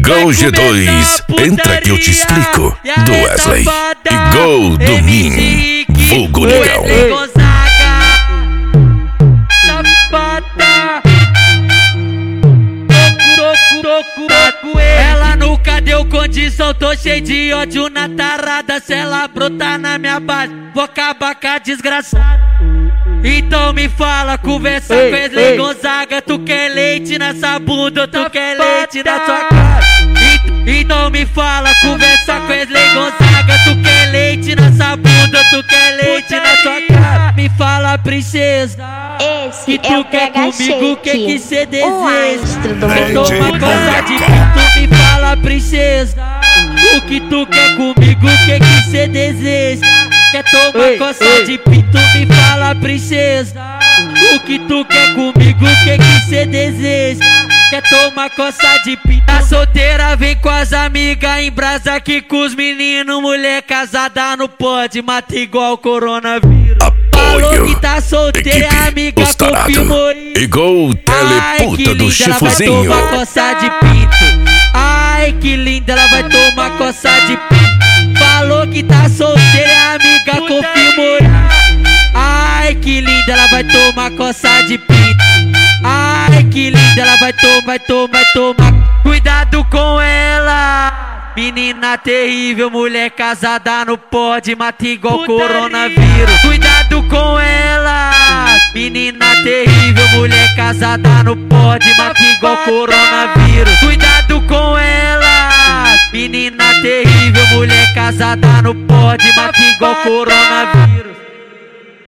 Gol G2, entra que eu te explico. Do Wesley e Gol do Min, vulgo negão. Ela nunca deu condição, tô cheio de ódio na tarada. Se ela brotar na minha base, vou acabar com a desgraçada. Então me fala, conversa com Wesley Gonzaga. Tu quer leite nessa bunda, tu quer leite na sua cara. Então me fala, conversa com Wesley Gonzaga. Tu quer leite nessa bunda, tu quer leite na sua cara. Me fala, princesa, que tu quer comigo, o que cê deseja? Toma coisa de pinto, me fala, princesa, o que tu quer comigo, o que cê deseja? Quer tomar coça de pinto, me fala, princesa, o que tu quer comigo, o que cê deseja? Quer tomar coça de pinto? Tá solteira, vem com as amigas, em brasa aqui com os meninos. Mulher casada não pode, mata igual coronavírus. Falou que tá solteira, é amiga, confirmou. Igual teleputa do chifuzinho. Ela vai tomar coça de pinto. Ai, que linda, ela vai tomar coça de pinto. Falou que tá solteira, é amiga, confirmou. Ai, que linda, ela vai tomar coça de pinto. Ai, que linda, ela vai tomar. Cuidado com ela, menina terrível. Mulher casada não pode, mata igual coronavírus. Cuidado com ela, menina terrível. Mulher casada não pode, mata igual coronavírus. Cuidado com ela, menina terrível. Mulher casada não pode, mata igual coronavírus.